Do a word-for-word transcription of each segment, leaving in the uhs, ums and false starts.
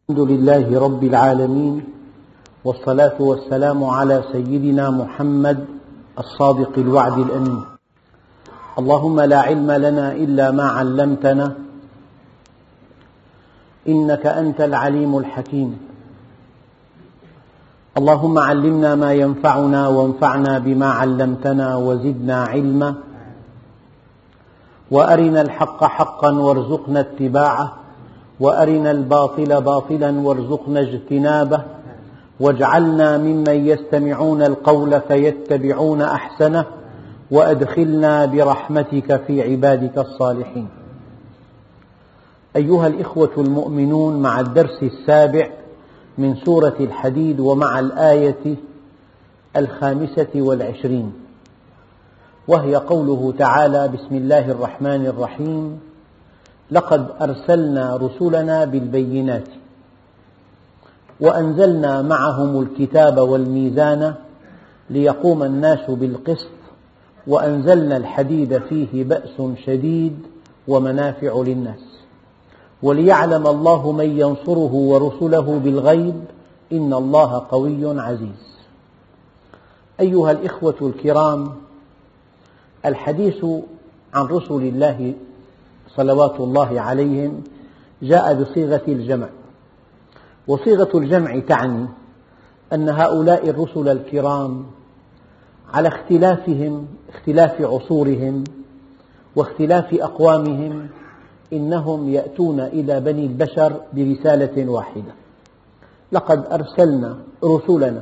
الحمد لله رب العالمين، والصلاة والسلام على سيدنا محمد الصادق الوعد الأمين. اللهم لا علم لنا إلا ما علمتنا إنك أنت العليم الحكيم. اللهم علمنا ما ينفعنا وانفعنا بما علمتنا وزدنا علما، وأرنا الحق حقا وارزقنا اتباعه، وأرنا الباطل باطلا وارزقنا اجتنابه، واجعلنا ممن يستمعون القول فيتبعون أحسنه، وأدخلنا برحمتك في عبادك الصالحين. أيها الإخوة المؤمنون، مع الدرس السابع من سورة الحديد ومع الآية الخامسة والعشرين، وهي قوله تعالى: بسم الله الرحمن الرحيم. لقد أرسلنا رسلنا بالبينات وأنزلنا معهم الكتاب والميزان ليقوم الناس بالقسط، وأنزلنا الحديد فيه بأس شديد ومنافع للناس، وليعلم الله من ينصره ورسله بالغيب إن الله قوي عزيز. أيها الإخوة الكرام، الحديث عن رسل الله صلوات الله عليهم جاء بصيغة الجمع، وصيغة الجمع تعني أن هؤلاء الرسل الكرام على اختلافهم اختلاف عصورهم واختلاف أقوامهم إنهم يأتون إلى بني البشر برسالة واحدة. لقد أرسلنا رسلنا،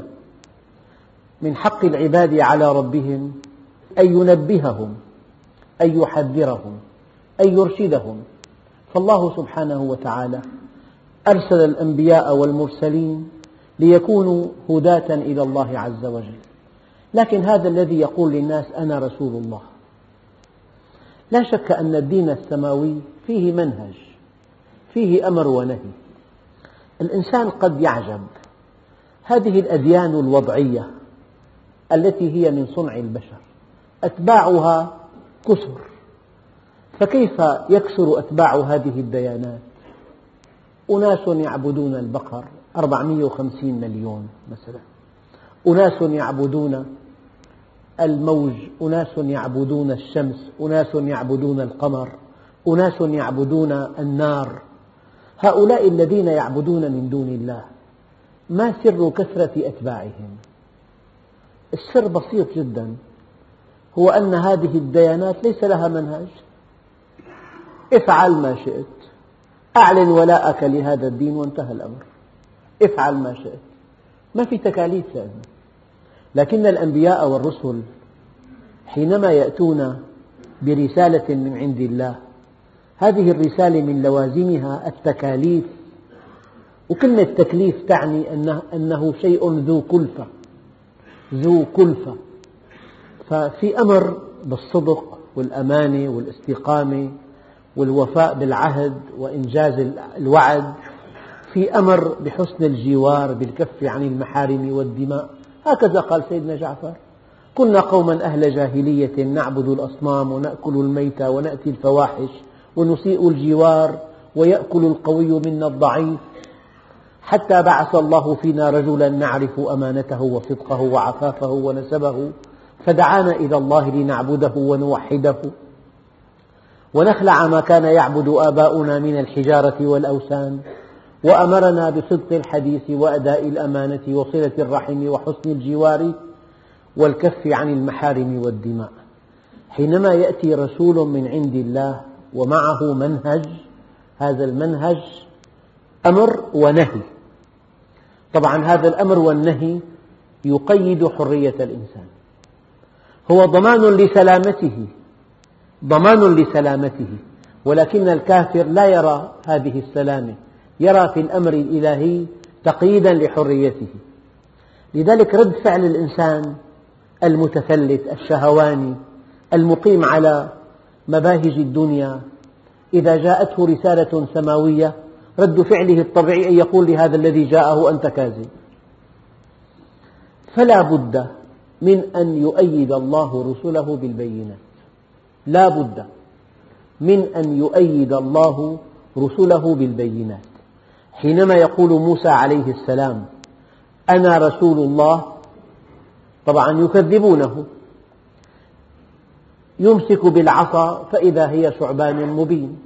من حق العباد على ربهم أن ينبههم، أن يحذرهم، أن يرشدهم. فالله سبحانه وتعالى أرسل الأنبياء والمرسلين ليكونوا هداة إلى الله عز وجل، لكن هذا الذي يقول للناس أنا رسول الله. لا شك أن الدين السماوي فيه منهج، فيه أمر ونهي. الإنسان قد يعجب، هذه الأديان الوضعية التي هي من صنع البشر أتباعها كثر، فكيف يكثر أتباع هذه الديانات؟ أناس يعبدون البقر أربعمئة وخمسين مليون مثلا، أناس يعبدون الموج، أناس يعبدون الشمس، أناس يعبدون القمر، أناس يعبدون النار. هؤلاء الذين يعبدون من دون الله، ما سر كثرة أتباعهم؟ السر بسيط جدا، هو أن هذه الديانات ليس لها منهج. افعل ما شئت، أعلن ولاءك لهذا الدين وانتهى الأمر، افعل ما شئت، ما في تكاليف لأنه. لكن الأنبياء والرسل حينما يأتون برسالة من عند الله، هذه الرسالة من لوازمها التكاليف، وكلمة تكليف تعني أنه, أنه شيء ذو كلفة ذو كلفة ففي أمر بالصدق والأمانة والاستقامة والوفاء بالعهد وإنجاز الوعد، في أمر بحسن الجوار بالكف عن المحارم والدماء. هكذا قال سيدنا جعفر: كنا قوما أهل جاهلية نعبد الأصنام ونأكل الميتة ونأتي الفواحش ونسيء الجوار ويأكل القوي منا الضعيف، حتى بعث الله فينا رجلا نعرف أمانته وصدقه وعفافه ونسبه، فدعانا إلى الله لنعبده ونوحده ونخلع ما كان يعبد آباؤنا من الحجارة والأوثان، وأمرنا بصدق الحديث وأداء الأمانة وصلة الرحم وحسن الجوار والكف عن المحارم والدماء. حينما يأتي رسول من عند الله ومعه منهج، هذا المنهج أمر ونهي. طبعا هذا الأمر والنهي يقيد حرية الإنسان، هو ضمان لسلامته ضمان لسلامته ولكن الكافر لا يرى هذه السلامة، يرى في الأمر الإلهي تقييدا لحريته. لذلك رد فعل الإنسان المتفلت الشهواني المقيم على مباهج الدنيا إذا جاءته رسالة سماوية، رد فعله الطبيعي أن يقول لهذا الذي جاءه أنت كاذب. فلا بد من أن يؤيد الله رسله بالبينات، لا بد من أن يؤيد الله رسله بالبينات. حينما يقول موسى عليه السلام أنا رسول الله، طبعا يكذبونه، يمسك بالعصا فإذا هي ثعبان مبين،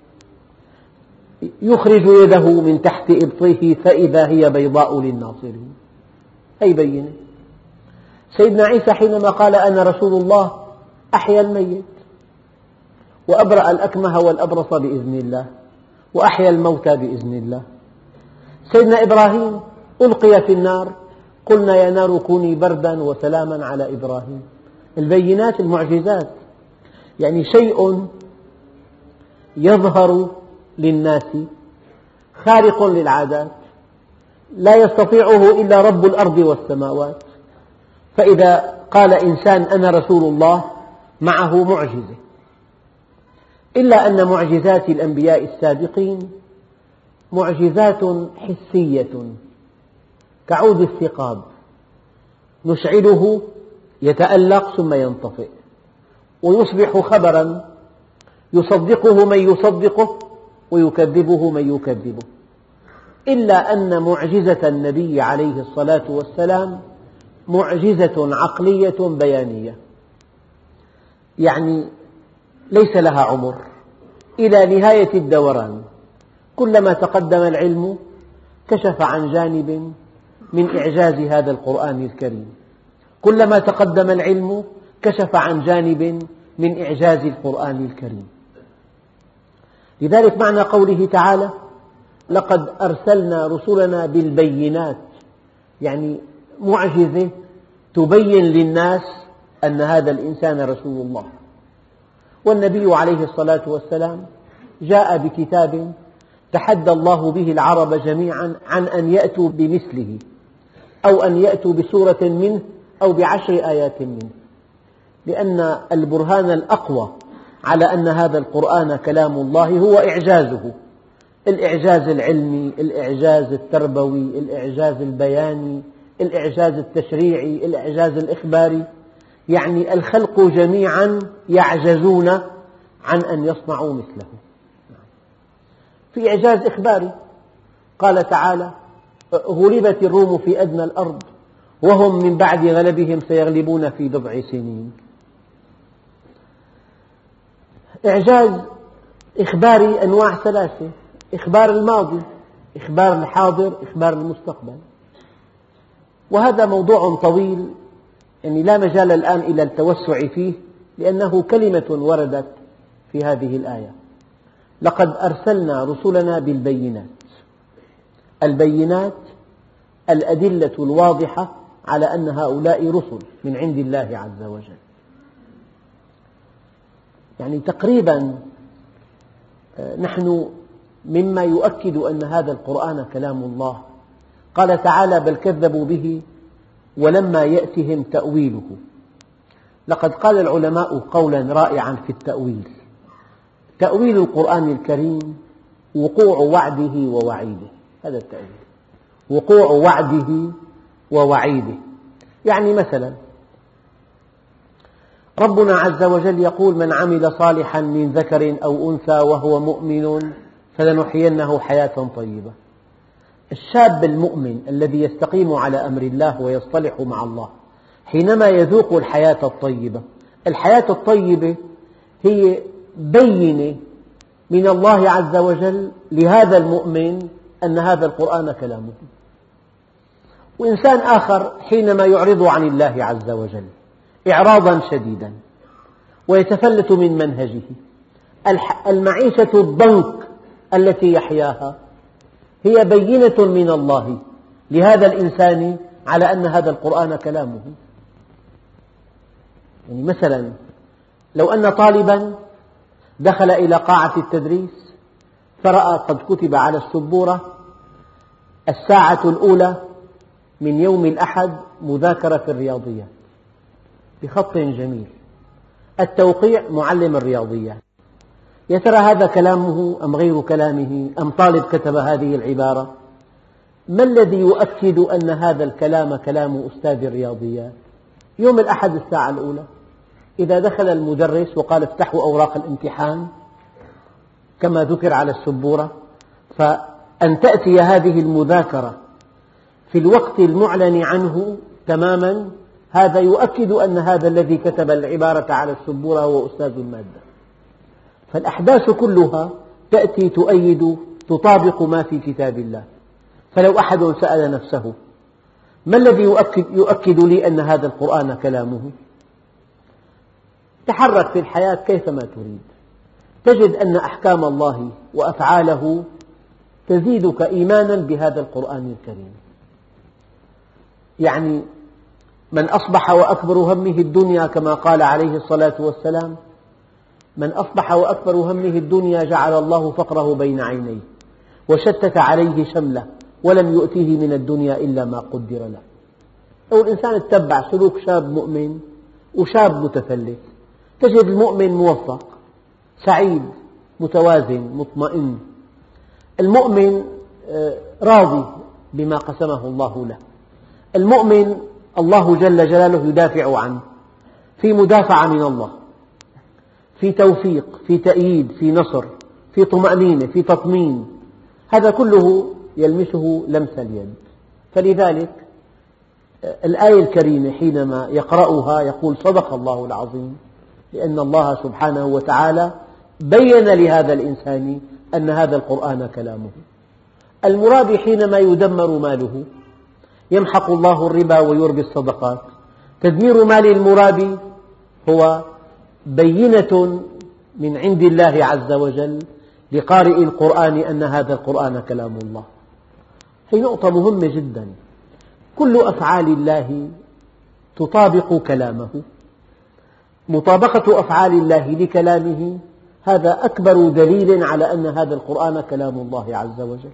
يخرج يده من تحت إبطه فإذا هي بيضاء للناظرين، أي بينة. سيدنا عيسى حينما قال أنا رسول الله أحيا الميت وأبرأ الأكمه والأبرص بإذن الله وأحيا الموتى بإذن الله. سيدنا إبراهيم ألقي في النار، قلنا يا نار كوني بردا وسلاما على إبراهيم. البينات، المعجزات، يعني شيء يظهر للناس خارق للعادات لا يستطيعه إلا رب الأرض والسماوات. فإذا قال إنسان أنا رسول الله معه معجزة، إلا أن معجزات الأنبياء السابقين معجزات حسية كعود الثقاب، نشعله يتألق ثم ينطفئ ويصبح خبرا يصدقه من يصدقه ويكذبه من يكذبه. إلا أن معجزة النبي عليه الصلاة والسلام معجزة عقلية بيانية، يعني ليس لها عمر إلى نهاية الدوران. كلما تقدم العلم كشف عن جانب من إعجاز هذا القرآن الكريم، كلما تقدم العلم كشف عن جانب من إعجاز القرآن الكريم. لذلك معنى قوله تعالى لقد أرسلنا رسلنا بالبينات، يعني معجزة تبين للناس أن هذا الإنسان رسول الله. والنبي عليه الصلاة والسلام جاء بكتاب تحدى الله به العرب جميعا عن أن يأتوا بمثله، أو أن يأتوا بسورة منه أو بعشر آيات منه، لأن البرهان الأقوى على أن هذا القرآن كلام الله هو إعجازه، الإعجاز العلمي، الإعجاز التربوي، الإعجاز البياني، الإعجاز التشريعي، الإعجاز الإخباري. يعني الخلق جميعا يعجزون عن أن يصنعوا مثله. في إعجاز إخباري، قال تعالى غلبت الروم في أدنى الأرض وهم من بعد غلبهم سيغلبون في بضع سنين. إعجاز إخباري أنواع ثلاثة: إخبار الماضي، إخبار الحاضر، إخبار المستقبل. وهذا موضوع طويل، يعني لا مجال الآن إلى التوسع فيه، لأنه كلمة وردت في هذه الآية: لقد أرسلنا رسلنا بالبينات. البينات الأدلة الواضحة على أن هؤلاء رسل من عند الله عز وجل. يعني تقريبا نحن مما يؤكد أن هذا القرآن كلام الله. قال تعالى بل كذبوا به ولما يأتهم تأويله. لقد قال العلماء قولا رائعا في التأويل: تأويل القرآن الكريم وقوع وعده ووعيده. هذا التأويل، وقوع وعده ووعيده. يعني مثلا ربنا عز وجل يقول من عمل صالحا من ذكر أو أنثى وهو مؤمن فلنحيينه حياة طيبة. الشاب المؤمن الذي يستقيم على أمر الله ويصطلح مع الله حينما يذوق الحياة الطيبة، الحياة الطيبة هي بينة من الله عز وجل لهذا المؤمن أن هذا القرآن كلامه. وإنسان آخر حينما يعرض عن الله عز وجل إعراضا شديدا ويتفلت من منهجه، المعيشة الضنك التي يحياها هي بينة من الله لهذا الإنسان على أن هذا القرآن كلامه. يعني مثلا لو أن طالبا دخل إلى قاعة التدريس فرأى قد كتب على السبورة الساعة الأولى من يوم الأحد مذاكرة في الرياضيات بخط جميل، التوقيع معلم الرياضيات. يا ترى هذا كلامه أم غير كلامه، أم طالب كتب هذه العبارة؟ ما الذي يؤكد أن هذا الكلام كلام أستاذ الرياضيات؟ يوم الأحد الساعة الأولى، إذا دخل المدرس وقال افتحوا أوراق الامتحان كما ذكر على السبورة، أن تأتي هذه المذاكرة في الوقت المعلن عنه تماما، هذا يؤكد أن هذا الذي كتب العبارة على السبورة هو أستاذ المادة. فالأحداث كلها تأتي تؤيد تطابق ما في كتاب الله. فلو أحد سأل نفسه ما الذي يؤكد, يؤكد لي أن هذا القرآن كلامه؟ تحرك في الحياة كيفما تريد، تجد أن أحكام الله وأفعاله تزيدك إيمانا بهذا القرآن الكريم. يعني من أصبح وأكبر همه الدنيا كما قال عليه الصلاة والسلام: من أصبح وأكبر همه الدنيا جعل الله فقره بين عينيه وشتت عليه شمله ولم يؤتيه من الدنيا إلا ما قدر له. أو الإنسان اتبع سلوك شاب مؤمن وشاب متفلت، تجد المؤمن موفق سعيد متوازن مطمئن. المؤمن راضي بما قسمه الله له. المؤمن الله جل جلاله يدافع عنه، في مدافعة من الله، في توفيق، في تأييد، في نصر، في طمأنينة، في تطمين. هذا كله يلمسه لمس اليد. فلذلك الآية الكريمة حينما يقرأها يقول: صدق الله العظيم، لأن الله سبحانه وتعالى بين لهذا الإنسان أن هذا القرآن كلامه. المرابي حينما يدمر ماله يمحق الله الربا ويربي الصدقات. تدمير مال المرابي هو بينة من عند الله عز وجل لقارئ القرآن أن هذا القرآن كلام الله. هذه نقطة مهمة جدا. كل أفعال الله تطابق كلامه. مطابقة أفعال الله لكلامه هذا أكبر دليل على أن هذا القرآن كلام الله عز وجل.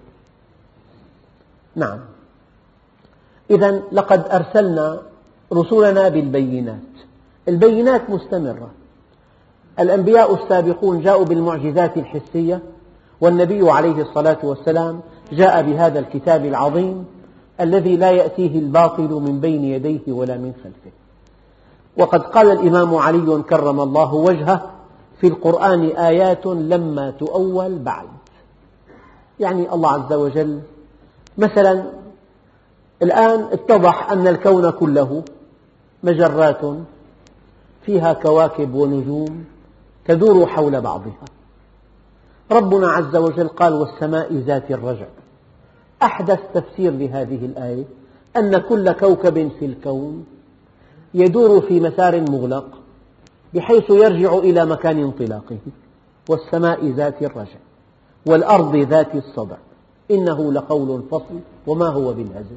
نعم، إذن لقد أرسلنا رسلنا بالبينات. البينات مستمرة. الأنبياء السابقون جاءوا بالمعجزات الحسية، والنبي عليه الصلاة والسلام جاء بهذا الكتاب العظيم الذي لا يأتيه الباطل من بين يديه ولا من خلفه. وقد قال الإمام علي كرم الله وجهه: في القرآن آيات لما تؤول بعد. يعني الله عز وجل مثلا الآن اتضح أن الكون كله مجرات فيها كواكب ونجوم تدور حول بعضها. ربنا عز وجل قال: والسماء ذات الرجع. أحدث تفسير لهذه الآية أن كل كوكب في الكون يدور في مسار مغلق بحيث يرجع إلى مكان انطلاقه. والسماء ذات الرجع والأرض ذات الصدع إنه لقول فصل وما هو بالهزل.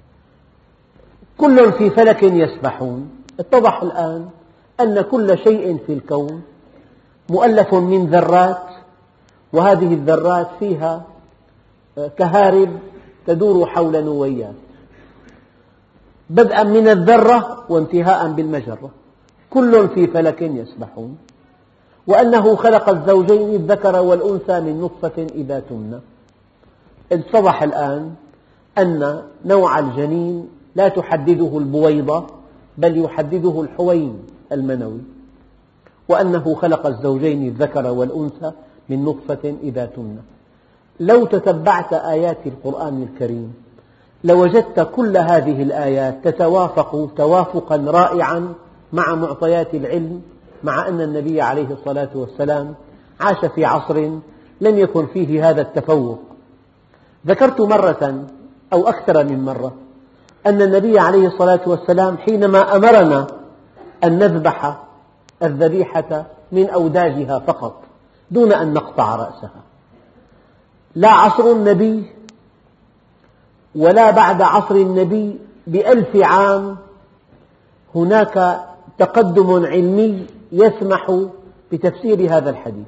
كل في فلك يسبحون. اتضح الآن أن كل شيء في الكون مؤلف من ذرات، وهذه الذرات فيها كهارب تدور حول نويات، بدءا من الذرة وانتهاء بالمجرة. كل في فلك يسبحون. وأنه خلق الزوجين الذكر والأنثى من نطفة إذا تمنى. اتضح الآن أن نوع الجنين لا تحدده البويضة بل يحدده الحوين المنوي، وأنه خلق الزوجين الذكر والأنثى من نطفة إذا تمنى. لو تتبعت آيات القرآن الكريم لوجدت كل هذه الآيات تتوافق توافقا رائعا مع معطيات العلم، مع أن النبي عليه الصلاة والسلام عاش في عصر لم يكن فيه هذا التفوق. ذكرت مرة أو أكثر من مرة أن النبي عليه الصلاة والسلام حينما أمرنا أن نذبح الذبيحة من أوداجها فقط دون أن نقطع رأسها، لا عصر النبي ولا بعد عصر النبي بألف عام هناك تقدم علمي يسمح بتفسير هذا الحديث.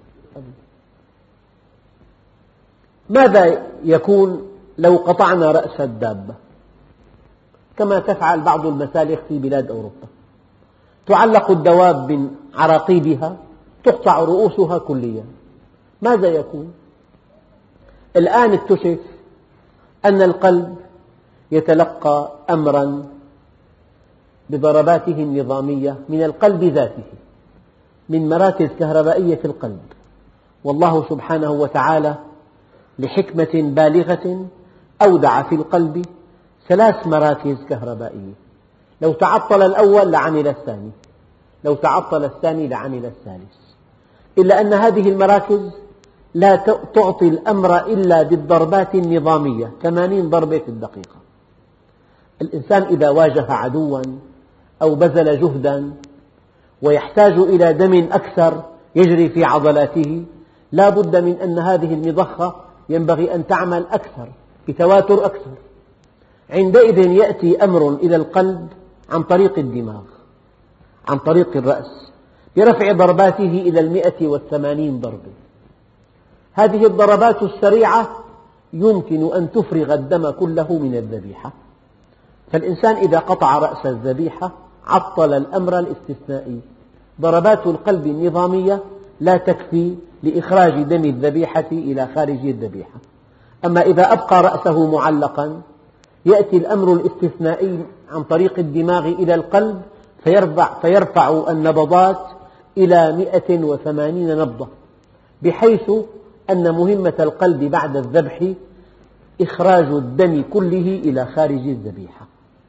ماذا يكون لو قطعنا رأس الدابة كما تفعل بعض المسالخ في بلاد أوروبا؟ تعلق الدواب من عراقيبها، تقطع رؤوسها كليا. ماذا يكون؟ الآن اكتشف أن القلب يتلقى أمرا بضرباته النظامية من القلب ذاته، من مراكز كهربائية في القلب. والله سبحانه وتعالى لحكمة بالغة أودع في القلب ثلاث مراكز كهربائية، لو تعطل الأول لعمل الثاني، لو تعطل الثاني لعمل الثالث، إلا أن هذه المراكز لا تعطي الأمر إلا بالضربات النظامية، ثمانين ضربة في الدقيقة. الإنسان إذا واجه عدواً أو بذل جهداً ويحتاج إلى دم أكثر يجري في عضلاته، لا بد من أن هذه المضخة ينبغي أن تعمل أكثر بتواتر أكثر. عندئذ يأتي أمر إلى القلب عن طريق الدماغ، عن طريق الرأس، برفع ضرباته إلى المئة والثمانين ضربة. هذه الضربات السريعة يمكن أن تفرغ الدم كله من الذبيحة، فالإنسان إذا قطع رأس الذبيحة عطل الأمر الاستثنائي. ضربات القلب النظامية لا تكفي لإخراج دم الذبيحة إلى خارج الذبيحة، أما إذا أبقى رأسه معلقا يأتي الأمر الاستثنائي عن طريق الدماغ إلى القلب فيرفع, فيرفع النبضات إلى مئة وثمانين نبضة، بحيث أن مهمة القلب بعد الذبح إخراج الدم كله إلى خارج الذبيحة.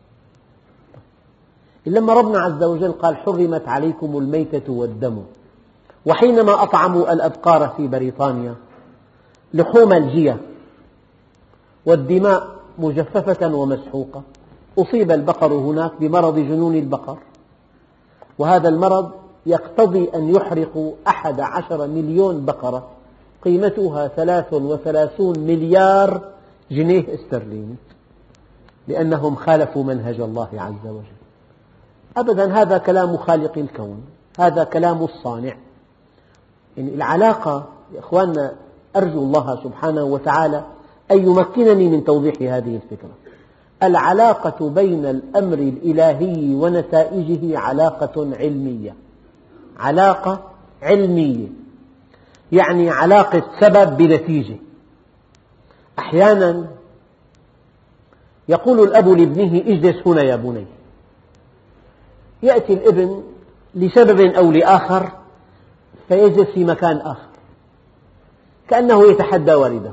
لما ربنا عز وجل قال حرمت عليكم الميتة والدم، وحينما أطعموا الأبقار في بريطانيا لحوم الجية والدماء مجففة ومسحوقة، أصيب البقر هناك بمرض جنون البقر، وهذا المرض يقتضي أن يحرق أحد عشر مليون بقرة قيمتها ثلاث وثلاثون مليار جنيه استرليني، لأنهم خالفوا منهج الله عز وجل. أبدا، هذا كلام خالق الكون، هذا كلام الصانع. يعني العلاقة يا إخواننا، أرجو الله سبحانه وتعالى أن يمكنني من توضيح هذه الفكرة. العلاقة بين الأمر الإلهي ونتائجه علاقة علمية، علاقة علمية، يعني علاقة سبب بنتيجة. أحيانا يقول الأب لابنه اجلس هنا يا بني، يأتي الابن لسبب أو لآخر فيجلس في مكان آخر كأنه يتحدى والده.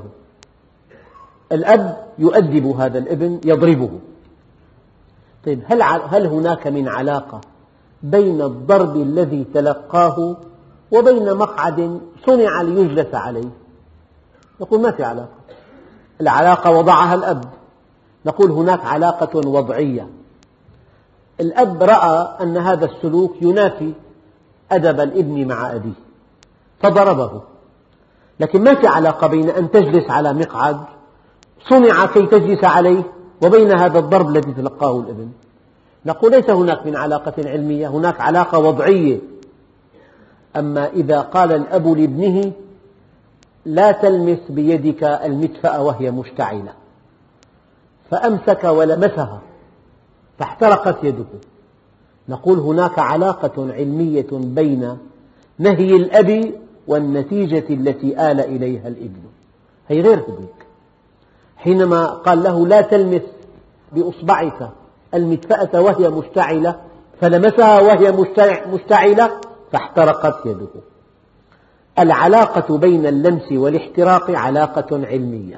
الأب يؤدب هذا الابن، يضربه. طيب، هل هل هناك من علاقة بين الضرب الذي تلقاه وبين مقعد صنع ليجلس عليه؟ نقول ما في علاقة، العلاقة وضعها الأب. نقول هناك علاقة وضعية، الأب رأى أن هذا السلوك ينافي أدب الابن مع أبيه فضربه، لكن ما في علاقة بين أن تجلس على مقعد صنع كي تجلس عليه وبين هذا الضرب الذي تلقاه الابن. نقول ليس هناك من علاقة علمية، هناك علاقة وضعية. أما إذا قال الأب لابنه لا تلمس بيدك المدفأة وهي مشتعلة، فأمسك ولمسها فاحترقت يده، نقول هناك علاقة علمية بين نهي الأب والنتيجة التي آل إليها الابن. هي غير ذلك. حينما قال له لا تلمس بإصبعك المدفأة وهي مشتعلة فلمسها وهي مشتعلة فاحترقت يده. العلاقة بين اللمس والاحتراق علاقة علمية.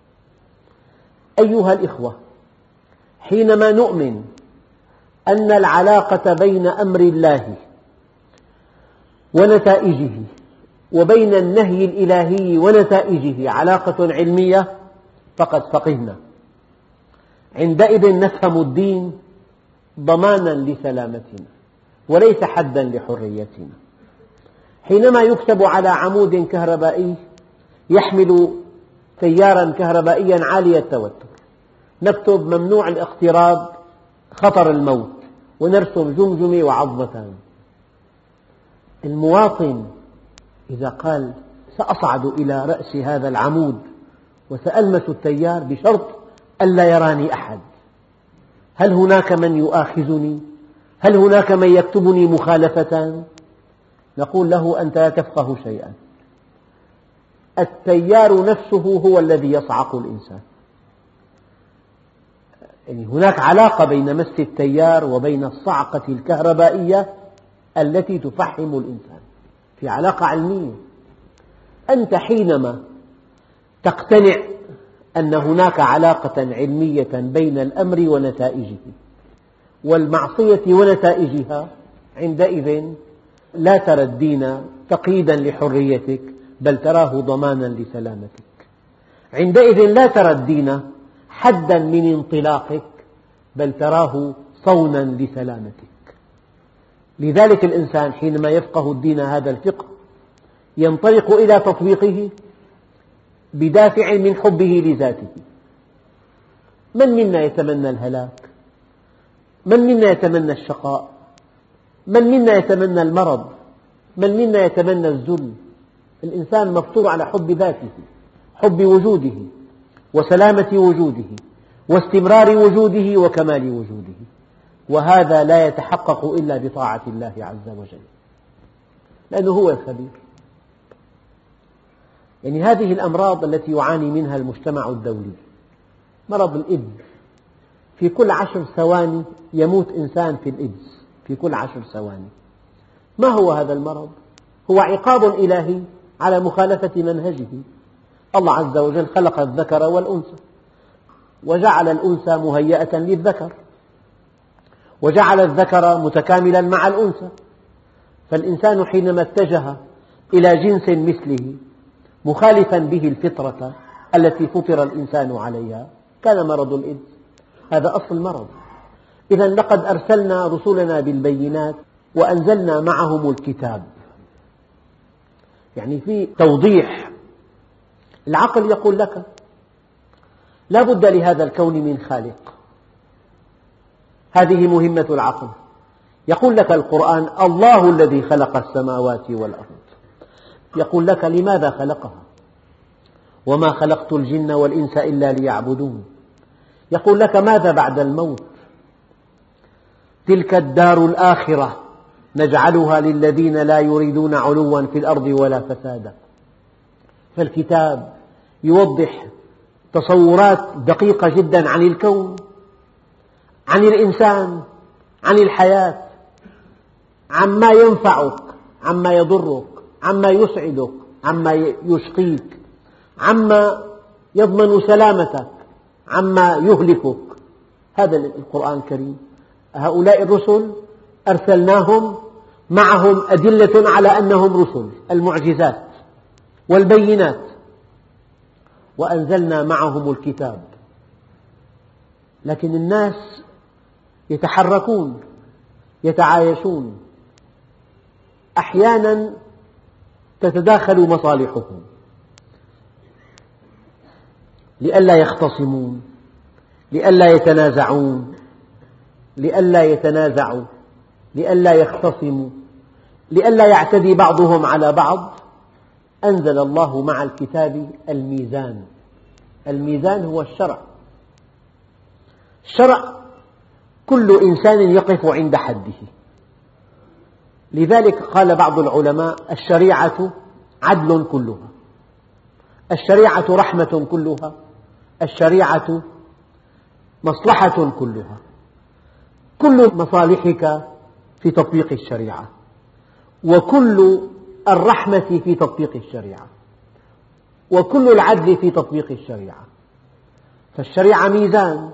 أيها الإخوة، حينما نؤمن أن العلاقة بين أمر الله ونتائجه وبين النهي الإلهي ونتائجه علاقة علمية فقد فقهنا. عندئذ نفهم الدين ضمانا لسلامتنا وليس حدا لحريتنا. حينما يكتب على عمود كهربائي يحمل تيارا كهربائيا عالي التوتر نكتب ممنوع الاقتراب، خطر الموت، ونرسم جمجمة وعظمتان. المواطن إذا قال سأصعد إلى رأس هذا العمود وسألمس التيار بشرط ألا يراني أحد، هل هناك من يؤاخذني؟ هل هناك من يكتبني مخالفة؟ نقول له أنت لا تفقه شيئا، التيار نفسه هو الذي يصعق الإنسان. يعني هناك علاقة بين مس التيار وبين الصعقة الكهربائية التي تفحم الإنسان، في علاقة علمية. أنت حينما تقتنع أن هناك علاقة علمية بين الأمر ونتائجه، والمعصية ونتائجها، عندئذ لا ترى الدين تقييدا لحريتك، بل تراه ضمانا لسلامتك. عندئذ لا ترى الدين حدا من انطلاقك، بل تراه صونا لسلامتك. لذلك الإنسان حينما يفقه الدين هذا الفقه ينطلق إلى تطبيقه بدافع من حبه لذاته. من منا يتمنى الهلاك؟ من منا يتمنى الشقاء؟ من منا يتمنى المرض؟ من منا يتمنى الذل؟ الإنسان مفطور على حب ذاته، حب وجوده وسلامة وجوده واستمرار وجوده وكمال وجوده، وهذا لا يتحقق إلا بطاعة الله عز وجل، لأنه هو الخبير. يعني هذه الأمراض التي يعاني منها المجتمع الدولي، مرض الإيدز، في كل عشر ثواني يموت إنسان في الإيدز، في كل عشر ثواني. ما هو هذا المرض؟ هو عقاب إلهي على مخالفة منهجه. الله عز وجل خلق الذكر والأنثى، وجعل الأنثى مهيئة للذكر، وجعل الذكر متكاملا مع الأنثى، فالإنسان حينما اتجه إلى جنس مثله مخالفا به الفطرة التي فطر الإنسان عليها كان مرض الإيدز. هذا أصل المرض. إذا لقد أرسلنا رسلنا بالبينات وأنزلنا معهم الكتاب، يعني في توضيح. العقل يقول لك لا بد لهذا الكون من خالق، هذه مهمة العقل. يقول لك القرآن الله الذي خلق السماوات والأرض، يقول لك لماذا خلقها؟ وما خلقت الجن والإنس إلا ليعبدون. يقول لك ماذا بعد الموت؟ تلك الدار الآخرة نجعلها للذين لا يريدون علوا في الأرض ولا فسادا. فالكتاب يوضح تصورات دقيقة جدا عن الكون، عن الإنسان، عن الحياة، عما ينفعك، عما يضرك، عما يسعدك، عما يشقيك، عما يضمن سلامتك، عما يهلكك. هذا القرآن الكريم. هؤلاء الرسل أرسلناهم معهم أدلة على أنهم رسل، المعجزات والبينات، وأنزلنا معهم الكتاب. لكن الناس يتحركون، يتعايشون، أحيانا تتداخل مصالحهم لئلا يختصمون، لئلا يتنازعون، لئلا يتنازعوا، لئلا يختصموا، لئلا يعتدي بعضهم على بعض. أنزل الله مع الكتاب الميزان. الميزان هو الشرع. الشرع كل إنسان يقف عند حده. لذلك قال بعض العلماء الشريعة عدل كلها، الشريعة رحمة كلها، الشريعة مصلحة كلها. كل مصالحك في تطبيق الشريعة، وكل الرحمة في تطبيق الشريعة، وكل العدل في تطبيق الشريعة. فالشريعة ميزان.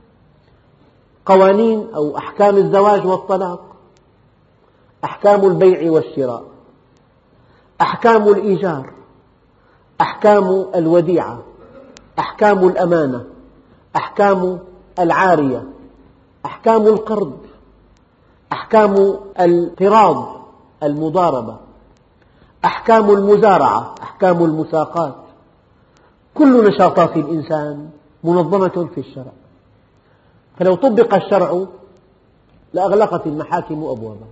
قوانين أو أحكام الزواج والطلاق، أحكام البيع والشراء، أحكام الإيجار، أحكام الوديعة، أحكام الأمانة، أحكام العارية، أحكام القرض، أحكام القراض، المضاربة، أحكام المزارعة، أحكام المساقات. كل نشاطات الإنسان منظمة في الشرع. فلو طبق الشرع لأغلقت المحاكم أبوابها.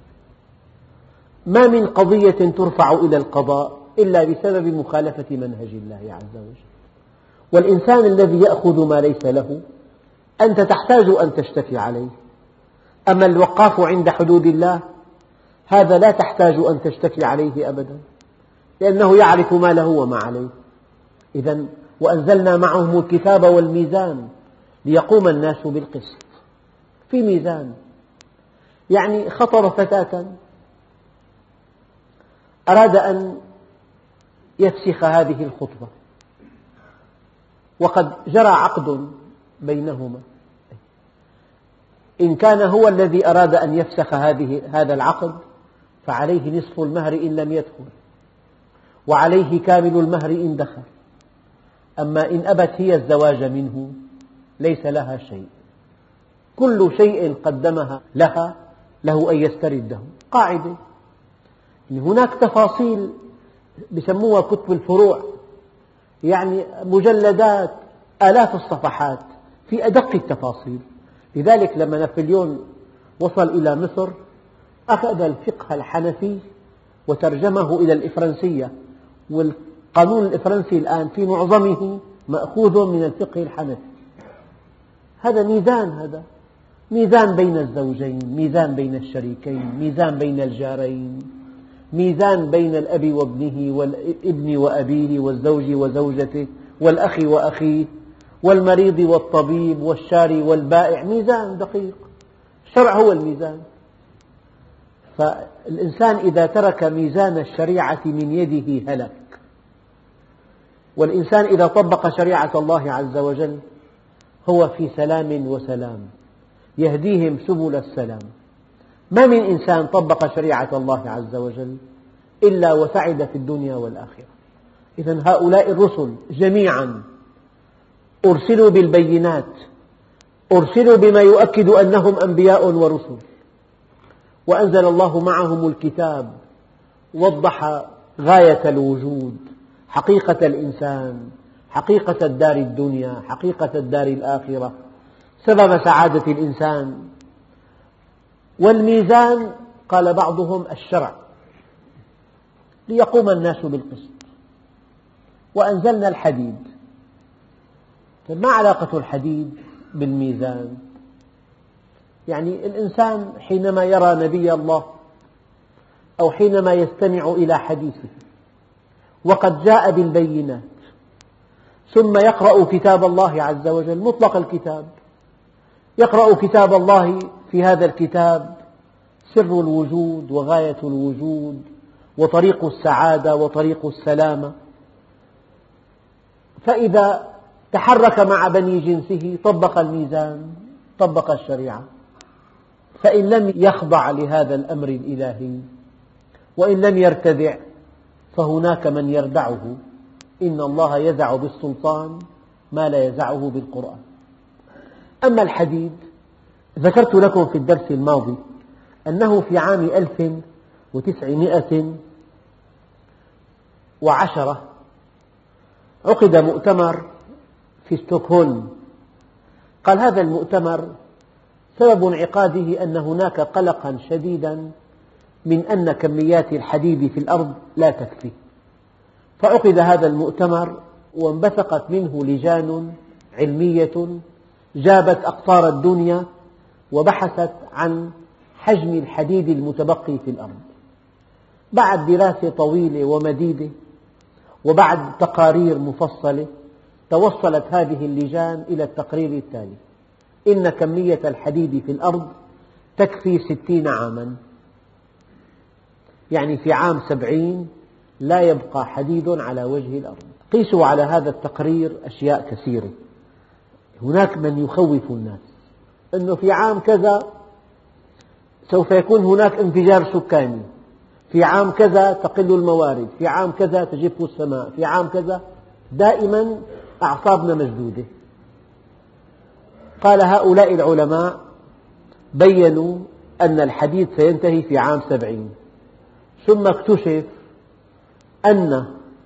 ما من قضية ترفع إلى القضاء إلا بسبب مخالفة منهج الله عز وجل. والإنسان الذي يأخذ ما ليس له أنت تحتاج أن تشتكي عليه. أما الوقاف عند حدود الله هذا لا تحتاج أن تشتكي عليه أبدا، لأنه يعرف ما له وما عليه. إذن وأنزلنا معهم الكتاب والميزان ليقوم الناس بالقسط. في ميزان. يعني خطب فتاة أراد أن يفسخ هذه الخطبة، وقد جرى عقد بينهما، إن كان هو الذي أراد أن يفسخ هذه هذا العقد فعليه نصف المهر إن لم يدخل، وعليه كامل المهر إن دخل. أما إن أبت هي الزواج منه ليس لها شيء، كل شيء قدمها لها له أن يسترده. قاعدة، هناك تفاصيل يسموها كتب الفروع، يعني مجلدات آلاف الصفحات في أدق التفاصيل. لذلك لما نابليون وصل إلى مصر أخذ الفقه الحنفي وترجمه إلى الإفرنسية، والقانون الإفرنسي الآن في معظمه مأخوذ من الفقه الحنفي. هذا ميزان، هذا ميزان بين الزوجين، ميزان بين الشريكين، ميزان بين الجارين، ميزان بين الأب وابنه والابن وأبيه والزوج وزوجته والأخ وأخيه والمريض والطبيب والشاري والبائع، ميزان دقيق. الشرع هو الميزان. فالإنسان إذا ترك ميزان الشريعة من يده هلك، والإنسان إذا طبق شريعة الله عز وجل هو في سلام وسلام، يهديهم سبل السلام. ما من إنسان طبق شريعة الله عز وجل إلا وسعد في الدنيا والآخرة. إذن هؤلاء الرسل جميعا أرسلوا بالبينات، أرسلوا بما يؤكد أنهم أنبياء ورسل، وأنزل الله معهم الكتاب، وضح غاية الوجود، حقيقة الإنسان، حقيقة الدار الدنيا، حقيقة الدار الآخرة، سبب سعادة الإنسان. والميزان قال بعضهم الشرع، ليقوم الناس بالقسط. وأنزلنا الحديد. ما علاقة الحديد بالميزان؟ يعني الإنسان حينما يرى نبي الله أو حينما يستمع إلى حديثه وقد جاء بالبينات، ثم يقرأ كتاب الله عز وجل مطلق الكتاب، يقرأ كتاب الله، في هذا الكتاب سر الوجود وغاية الوجود وطريق السعادة وطريق السلامة، فإذا تحرك مع بني جنسه طبق الميزان، طبق الشريعة. فإن لم يخضع لهذا الأمر الإلهي وإن لم يرتدع فهناك من يردعه. إن الله يزع بالسلطان ما لا يزعه بالقرآن. أما الحديد، ذكرت لكم في الدرس الماضي أنه في عام ألف وتسعمائة وعشرة عقد مؤتمر في ستوكهولم. قال هذا المؤتمر سبب انعقاده أن هناك قلقا شديدا من أن كميات الحديد في الأرض لا تكفي. فعقد هذا المؤتمر وانبثقت منه لجان علمية جابت أقطار الدنيا وبحثت عن حجم الحديد المتبقي في الأرض. بعد دراسة طويلة ومديدة وبعد تقارير مفصلة توصلت هذه اللجان إلى التقرير التالي: إن كمية الحديد في الأرض تكفي ستين عاما، يعني في عام سبعين لا يبقى حديد على وجه الأرض. قيسوا على هذا التقرير أشياء كثيرة. هناك من يخوف الناس أنه في عام كذا سوف يكون هناك انفجار سكاني، في عام كذا تقل الموارد، في عام كذا تجف السماء، في عام كذا. دائما أعصابنا مشدودة. قال هؤلاء العلماء بيّنوا أن الحديد سينتهي في عام سبعين، ثم اكتشف أن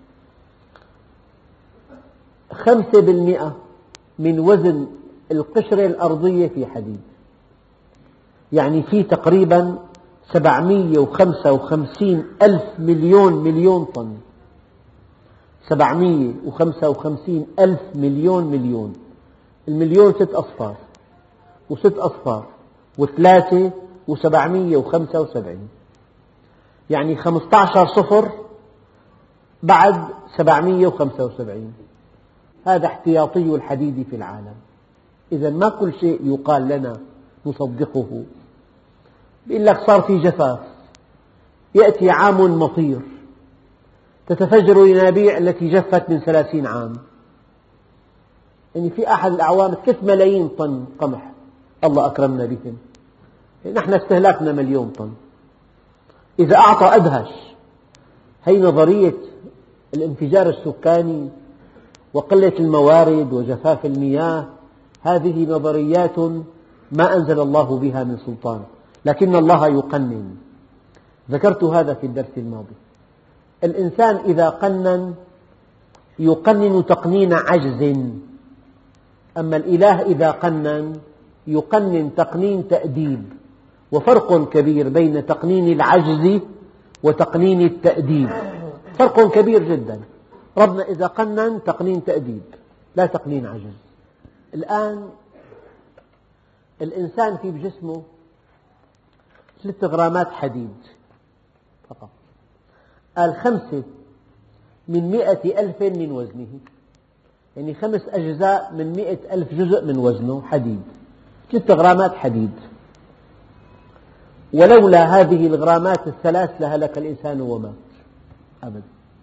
خمسة بالمئة من وزن القشرة الأرضية في حديد، يعني في تقريبا سبعمئة وخمسة وخمسين ألف مليون مليون طن. سبعمئة وخمسة وخمسين ألف مليون مليون. المليون ست أصفار وست أصفار وثلاثة وسبعمئة وخمسة وسبعين، يعني خمسة عشر صفر بعد سبعمئة وخمسة وسبعين. هذا احتياطي الحديد في العالم. إذا ما كل شيء يقال لنا نصدقه. بيقول لك صار في جفاف، يأتي عام مطير تتفجر الينابيع التي جفت من ثلاثين عام. يعني في أحد الأعوام ثلاث ملايين طن قمح الله أكرمنا بهم، نحن استهلاكنا مليون طن. إذا أعطى أدهش. هي نظرية الانفجار السكاني وقلة الموارد وجفاف المياه، هذه نظريات ما أنزل الله بها من سلطان، لكن الله يقنن. ذكرت هذا في الدرس الماضي. الإنسان إذا قنن يقنن تقنين عجز، أما الإله إذا قنن يقنن تقنين تأديب، وفرق كبير بين تقنين العجز وتقنين التأديب، فرق كبير جدا. ربنا إذا قنن تقنين تأديب لا تقنين عجز. الآن الإنسان في بجسمه ثلاثة غرامات حديد فقط، قال خمسة من مئة ألف من وزنه، يعني خمس أجزاء من مئة ألف جزء من وزنه حديد، ثلاثة غرامات حديد. ولولا هذه الغرامات الثلاث لهلك الإنسان ومات أبدا.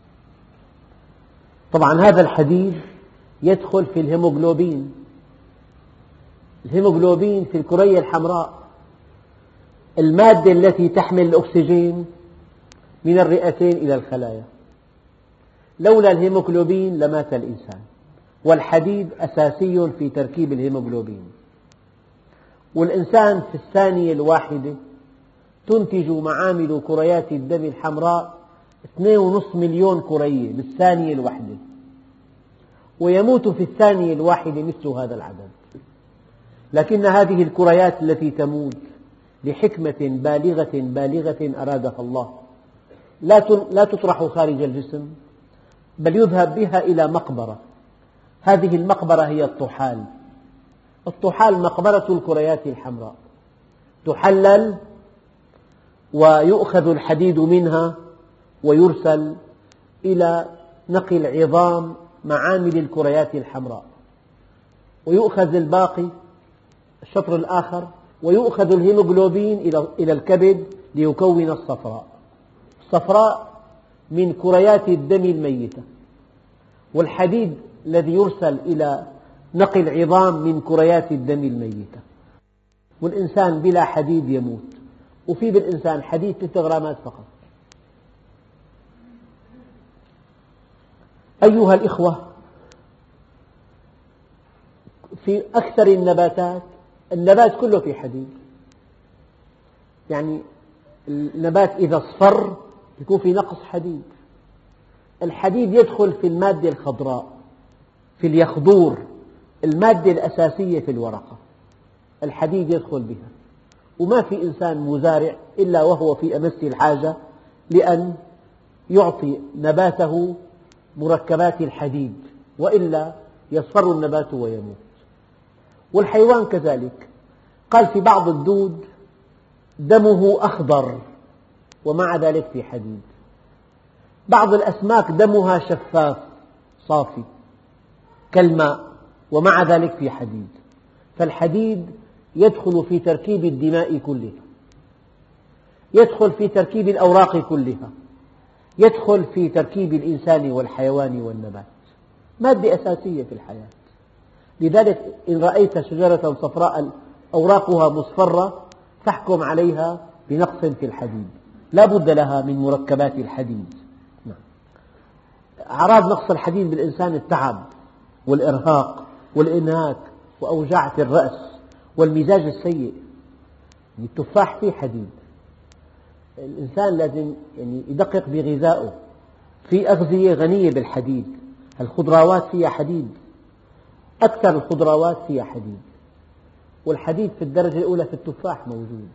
طبعا هذا الحديد يدخل في الهيموغلوبين. الهيموغلوبين في الكرية الحمراء، المادة التي تحمل الأكسجين من الرئتين إلى الخلايا. لولا الهيموغلوبين لمات الإنسان، والحديد أساسي في تركيب الهيموغلوبين. والإنسان في الثانية الواحدة تنتج معامل كريات الدم الحمراء اثنين ونصف مليون كرية بالثانية الواحدة، ويموت في الثانية الواحدة مثل هذا العدد. لكن هذه الكريات التي تموت لحكمة بالغة بالغة أرادها الله لا تطرح خارج الجسم، بل يذهب بها إلى مقبرة. هذه المقبرة هي الطحال. الطحال مقبرة الكريات الحمراء، تحلل ويؤخذ الحديد منها ويرسل إلى نقل عظام معامل الكريات الحمراء، ويؤخذ الباقي الشطر الآخر ويؤخذ الهيموغلوبين إلى الكبد ليكون الصفراء. الصفراء من كريات الدم الميتة، والحديد الذي يرسل إلى نقل عظام من كريات الدم الميتة. والإنسان بلا حديد يموت، وفي بالإنسان حديد ثلاثة غرامات فقط. أيها الإخوة، في أكثر النباتات، النبات كله في حديد. يعني النبات إذا اصفر يكون في نقص حديد. الحديد يدخل في المادة الخضراء، في اليخضور، المادة الأساسية في الورقة، الحديد يدخل بها. وما في إنسان مزارع إلا وهو في أمس الحاجة لأن يعطي نباته مركبات الحديد، وإلا يصفر النبات ويموت. والحيوان كذلك. قال في بعض الدود دمه أخضر ومع ذلك في حديد. بعض الأسماك دمها شفاف صافي كالماء ومع ذلك في حديد. فالحديد يدخل في تركيب الدماء كلها، يدخل في تركيب الأوراق كلها، يدخل في تركيب الإنسان والحيوان والنبات، مادة أساسية في الحياة. لذلك إن رأيت شجرة صفراء أوراقها مصفرة فاحكم عليها بنقص في الحديد، لا بد لها من مركبات الحديد. أعراض نقص الحديد بالإنسان التعب والإرهاق والإنهاك وأوجاع الرأس والمزاج السيء. التفاح فيه حديد. الإنسان لازم يعني يدقق بغذائه. في أغذية غنية بالحديد، الخضروات فيها حديد، أكثر الخضروات فيها حديد. والحديد في الدرجة الأولى في التفاح موجود.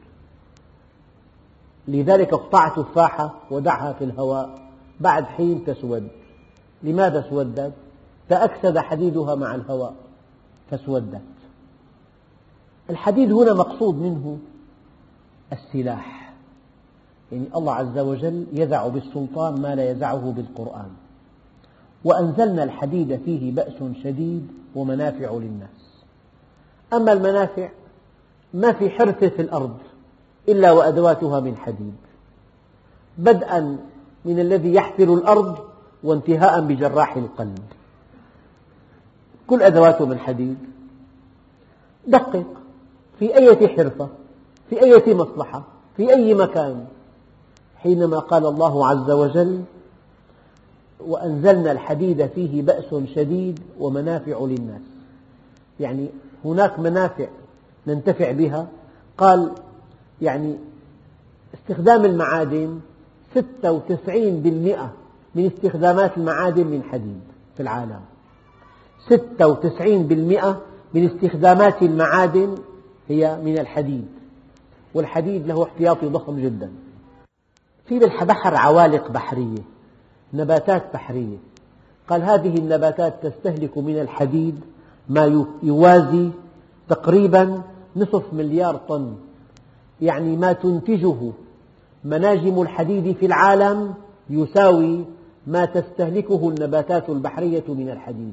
لذلك اقطع تفاحة ودعها في الهواء، بعد حين تسود. لماذا اسودت؟ تأكسد حديدها مع الهواء فاسودت. الحديد هنا مقصود منه السلاح، يعني الله عز وجل يزع بالسلطان ما لا يزعه بالقرآن. وأنزلنا الحديد فيه بأس شديد ومنافع للناس. أما المنافع ما في حرث في الأرض إلا وأدواتها من حديد، بدءا من الذي يحفر الأرض وانتهاء بجراح القلب. كل أدواته من حديد. دقق في أي حرفة، في أي مصلحة، في أي مكان، حينما قال الله عز وجل: وأنزلنا الحديد فيه بأس شديد ومنافع للناس، يعني هناك منافع ننتفع بها. قال يعني استخدام المعادن ستة وتسعين بالمئة من استخدامات المعادن من حديد في العالم، ستة وتسعين بالمئة من استخدامات المعادن هي من الحديد، والحديد له احتياطي ضخم جدا. في بالبحر عوالق بحرية، نباتات بحرية، قال هذه النباتات تستهلك من الحديد ما يوازي تقريبا نصف مليار طن، يعني ما تنتجه مناجم الحديد في العالم يساوي ما تستهلكه النباتات البحرية من الحديد.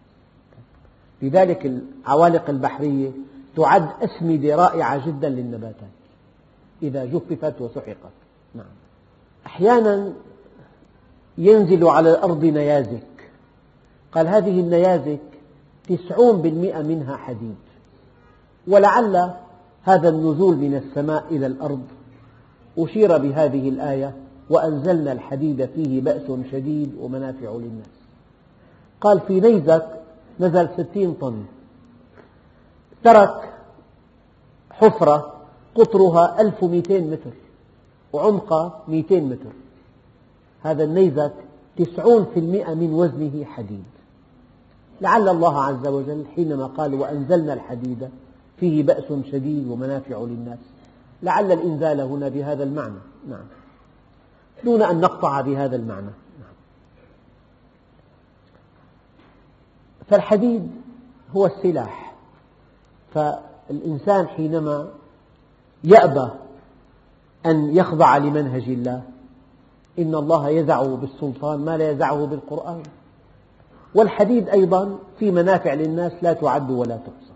لذلك العوالق البحرية تعد أسمدة رائعة جدا للنباتات إذا جففت وسحقت. نعم. أحيانا ينزل على الأرض نيازك، قال هذه النيازك تسعون بالمئة منها حديد، ولعل هذا النزول من السماء إلى الأرض أشير بهذه الآية: وأنزلنا الحديد فيه بأس شديد ومنافع للناس. قال في نيزك نزل ستين طن، ترك حفرة قطرها ألف ومئتين متر وعمقها مئتين متر، هذا النيزك تسعون بالمئة من وزنه حديد. لعل الله عز وجل حينما قال وأنزلنا الحديد فيه بأس شديد ومنافع للناس، لعل الإنزال هنا بهذا المعنى، نعم، دون أن نقطع بهذا المعنى. نعم. فالحديد هو السلاح، فالإنسان حينما يأبى أن يخضع لمنهج الله، إن الله يزع بالسلطان ما لا يزعه بالقرآن. والحديد أيضا في منافع للناس لا تعد ولا تحصى.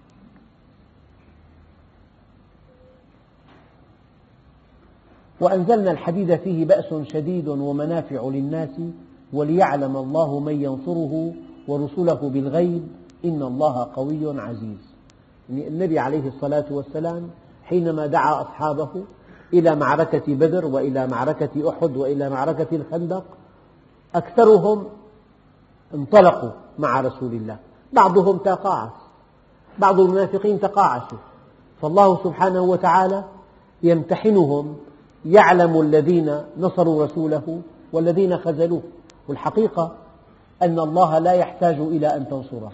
وأنزلنا الحديد فيه بأس شديد ومنافع للناس وليعلم الله من ينصره ورسله بالغيب إن الله قوي عزيز. يعني النبي عليه الصلاة والسلام حينما دعا أصحابه إلى معركة بدر وإلى معركة أحد وإلى معركة الخندق، أكثرهم انطلقوا مع رسول الله، بعضهم تقاعس، بعض المنافقين تقاعسوا، فالله سبحانه وتعالى يمتحنهم، يعلم الذين نصروا رسوله والذين خذلوه. والحقيقة أن الله لا يحتاج إلى أن تنصره،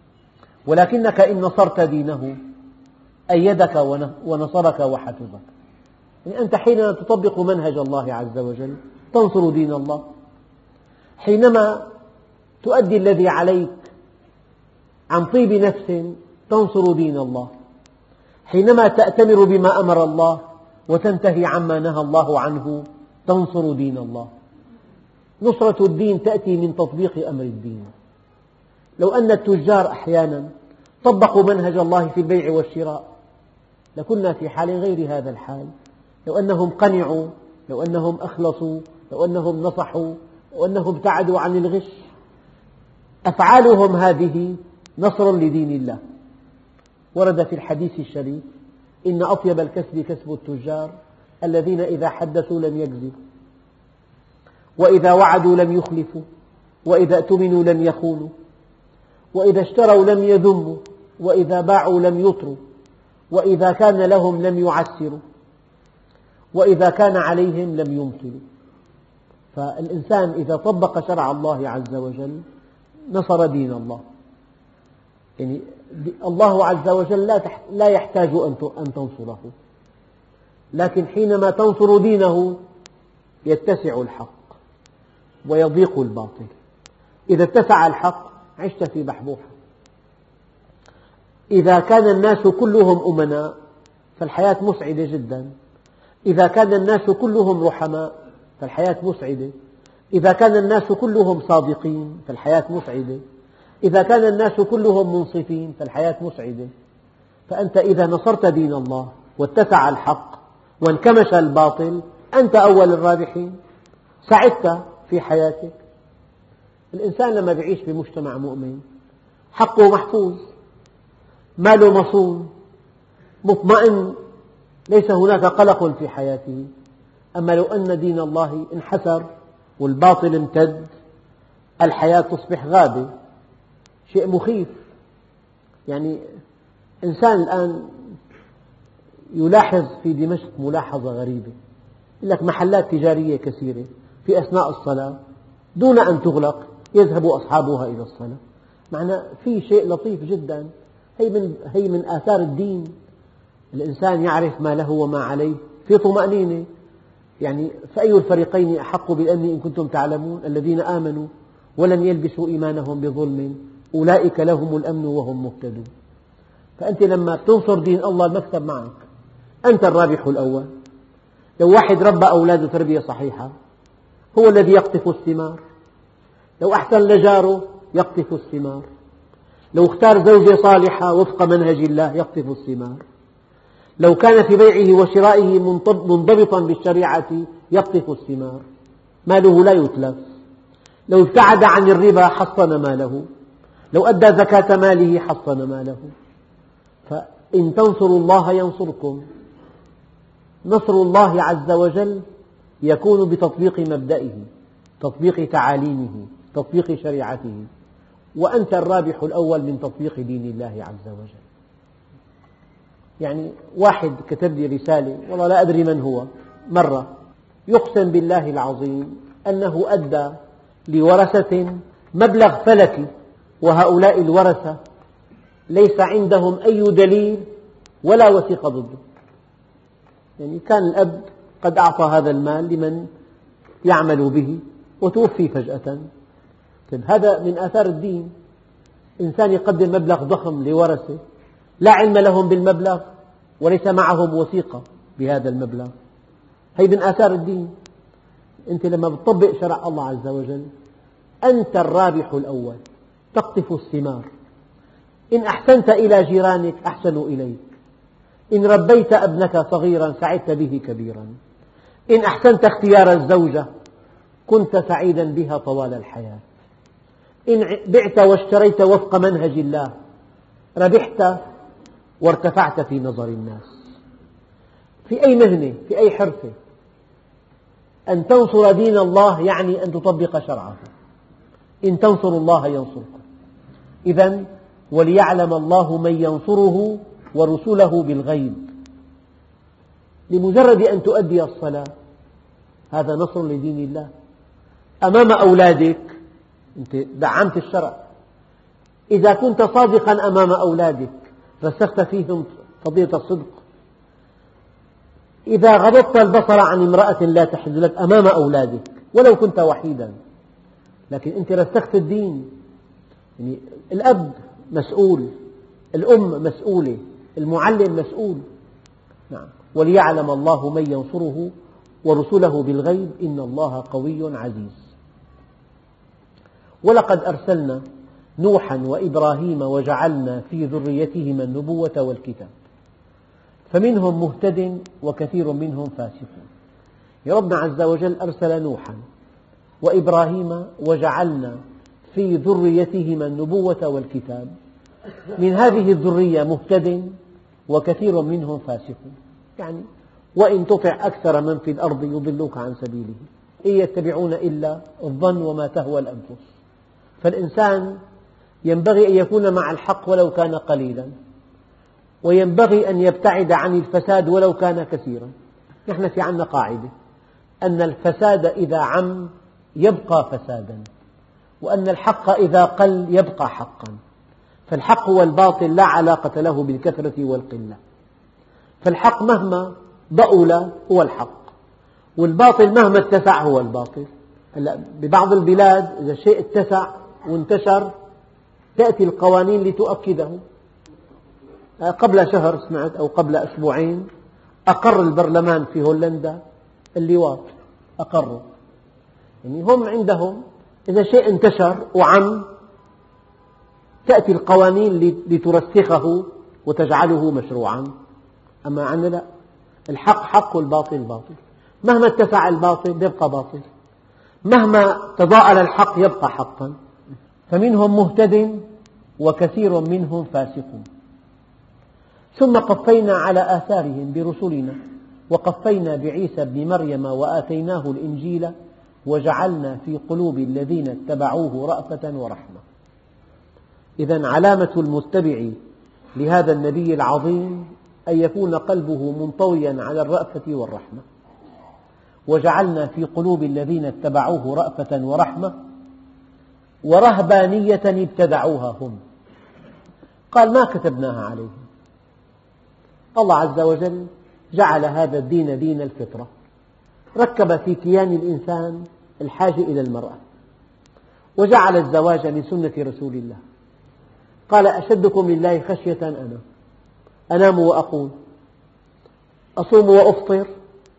ولكنك إن نصرت دينه أيدك ونصرك وحفظك. يعني أنت حينما تطبق منهج الله عز وجل تنصر دين الله، حينما تؤدي الذي عليك عن طيب نفس تنصر دين الله، حينما تأتمر بما أمر الله وتنتهي عما نهى الله عنه تنصر دين الله. نصرة الدين تأتي من تطبيق أمر الدين. لو أن التجار أحيانا طبقوا منهج الله في البيع والشراء لكنا في حال غير هذا الحال. لو أنهم قنعوا، لو أنهم أخلصوا، لو أنهم نصحوا، لو أنهم ابتعدوا عن الغش، أفعالهم هذه نصر لدين الله. ورد في الحديث الشريف: إن أطيب الكسب كسب التجار الذين إذا حدثوا لم يكذبوا، وإذا وعدوا لم يخلفوا، وإذا اؤتمنوا لم يخونوا، وإذا اشتروا لم يذموا، وإذا باعوا لم يطروا، وإذا كان لهم لم يعسروا، وإذا كان عليهم لم يمطلوا. فالإنسان إذا طبق شرع الله عز وجل نصر دين الله. يعني الله عز وجل لا يحتاج أن تنصره، لكن حينما تنصر دينه يتسع الحق ويضيق الباطل. إذا اتسع الحق عشت في بحبوحة. إذا كان الناس كلهم أمناء فالحياة مسعدة جدا، إذا كان الناس كلهم رحماء فالحياة مسعدة، إذا كان الناس كلهم صادقين فالحياة مسعدة، إذا كان الناس كلهم منصفين فالحياة مسعدة. فأنت إذا نصرت دين الله واتسع الحق وانكمش الباطل أنت أول الرابحين، سعدت في حياتك. الإنسان لما يعيش بمجتمع مؤمن حقه محفوظ، ماله مصون، مطمئن، ليس هناك قلق في حياته. أما لو أن دين الله انحسر والباطل امتد، الحياة تصبح غابة، شيء مخيف. يعني إنسان الآن يلاحظ في دمشق ملاحظة غريبة، يقول لك محلات تجارية كثيرة في أثناء الصلاة دون أن تغلق يذهب أصحابها إلى الصلاة. معنى في شيء لطيف جدا، هي من, هي من آثار الدين. الإنسان يعرف ما له وما عليه في طمأنينة. يعني فأي الفريقين أحق بالأمن إن كنتم تعلمون؟ الذين آمنوا ولم يلبسوا إيمانهم بظلم أولئك لهم الأمن وهم مهتدون. فأنت لما تنصر دين الله المكسب معك، أنت الرابح الأول. لو واحد ربى أولاده تربية صحيحة هو الذي يقطف الثمار، لو أحسن لجاره يقطف الثمار، لو اختار زوجة صالحة وفق منهج الله يقطف الثمار، لو كان في بيعه وشرائه منضبطا بالشريعة يقطف الثمار، ماله لا يتلف. لو ابتعد عن الربا حصن ماله، لو أدى زكاة ماله حصن ماله. فإن تنصروا الله ينصركم. نصر الله عز وجل يكون بتطبيق مبدئه، تطبيق تعاليمه، تطبيق شريعته، وأنت الرابح الأول من تطبيق دين الله عز وجل. يعني واحد كتب لي رسالة، والله لا أدري من هو، مرة يقسم بالله العظيم أنه أدى لورثة مبلغ فلكي، وهؤلاء الورثة ليس عندهم أي دليل ولا وثيقة ضده. يعني كان الأب قد أعطى هذا المال لمن يعمل به وتوفي فجأة. طيب هذا من آثار الدين. إنسان يقدم مبلغ ضخم لورثة لا علم لهم بالمبلغ وليس معهم وثيقة بهذا المبلغ، هذه من آثار الدين. أنت لما تطبق شرع الله عز وجل أنت الرابح الأول، تقطف الثمار. إن أحسنت إلى جيرانك أحسنوا إليك، إن ربيت ابنك صغيرا سعدت به كبيرا، إن أحسنت اختيار الزوجة كنت سعيدا بها طوال الحياة، إن بعت واشتريت وفق منهج الله ربحت وارتفعت في نظر الناس. في أي مهنة، في أي حرفة، أن تنصر دين الله يعني أن تطبق شرعه. إن تنصروا الله ينصركم. إذن وليعلم الله من ينصره ورسله بالغيب. لمجرد أن تؤدي الصلاة هذا نصر لدين الله. أمام أولادك أنت دعمت الشرع. إذا كنت صادقا أمام أولادك رسخت فيهم فضيلة الصدق. إذا غضضت البصر عن امرأة لا تحل لك أمام أولادك ولو كنت وحيدا، لكن أنت رسخت الدين. يعني الأب مسؤول، الأم مسؤولة، المعلم مسؤول. نعم. وليعلم الله من ينصره ورسله بالغيب إن الله قوي عزيز. ولقد أرسلنا نوحا وإبراهيم وجعلنا في ذريتهما النبوة والكتاب فمنهم مهتد وكثير منهم فاسقون. يا ربنا عز وجل أرسل نوحا وإبراهيم وجعلنا في ذريتهما النبوة والكتاب. من هذه الذرية مهتد وكثير منهم فاسقون. يعني وإن تطع أكثر من في الأرض يضلوك عن سبيله إن يتبعون إلا الظن وما تهوى الأنفس. فالإنسان ينبغي أن يكون مع الحق ولو كان قليلا، وينبغي أن يبتعد عن الفساد ولو كان كثيرا. نحن في عندنا قاعدة أن الفساد إذا عم يبقى فسادا، وأن الحق إذا قل يبقى حقا. فالحق والباطل لا علاقة له بالكثرة والقلة. فالحق مهما ضئل هو الحق، والباطل مهما اتسع هو الباطل. ببعض البلاد إذا شيء اتسع وانتشر تأتي القوانين لتؤكده. قبل شهر سمعت أو قبل أسبوعين أقر البرلمان في هولندا اللواط، أقروا. يعني هم عندهم إذا شيء انتشر وعم تأتي القوانين لترسخه وتجعله مشروعا. أما عندنا لا، الحق حق والباطل باطل. مهما اتسع الباطل يبقى باطل، مهما تضاءل الحق يبقى حقا. فمنهم مهتد وكثير منهم فاسقون. ثم قفينا على آثارهم برسلنا وقفينا بعيسى ابن مريم وآتيناه الإنجيل وجعلنا في قلوب الذين اتبعوه رأفة ورحمة. إذن علامة المتبع لهذا النبي العظيم أن يكون قلبه منطويا على الرأفة والرحمة. وجعلنا في قلوب الذين اتبعوه رأفة ورحمة ورهبانية ابتدعوها هم. قال ما كتبناها عليهم. الله عز وجل جعل هذا الدين دين الفطرة، ركب في كيان الإنسان الحاجة إلى المرأة، وجعل الزواج من سنة رسول الله. قال أشدكم لله خشية أنا أنام وأقوم، أصوم وأفطر،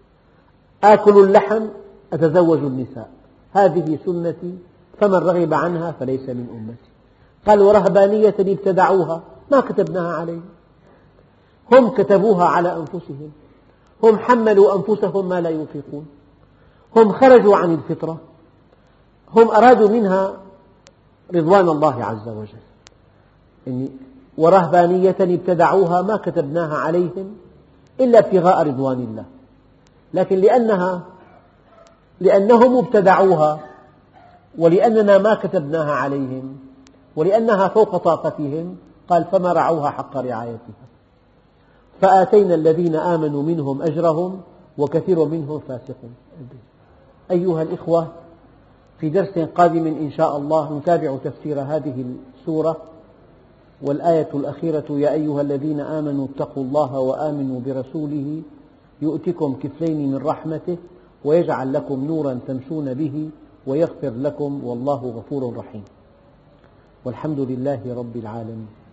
آكل اللحم، أتزوج النساء، هذه سنتي فمن رغب عنها فليس من أمتي. قال ورهبانية ابتدعوها ما كتبناها عليهم، هم كتبوها على أنفسهم، هم حملوا أنفسهم ما لا يطيقون، هم خرجوا عن الفطرة، هم أرادوا منها رضوان الله عز وجل. يعني ورهبانية ابتدعوها ما كتبناها عليهم إلا ابتغاء رضوان الله، لكن لأنها لأنهم ابتدعوها ولأننا ما كتبناها عليهم ولأنها فوق طاقتهم، قال فما رعوها حق رعايتها فآتينا الذين آمنوا منهم أجرهم وكثير منهم فاسقون. أيها الإخوة، في درس قادم إن شاء الله نتابع تفسير هذه السورة والآية الأخيرة يا أيها الذين آمنوا اتقوا الله وآمنوا برسوله يؤتكم كفلين من رحمته ويجعل لكم نورا تمشون به ويغفر لكم والله غفور رحيم. والحمد لله رب العالمين.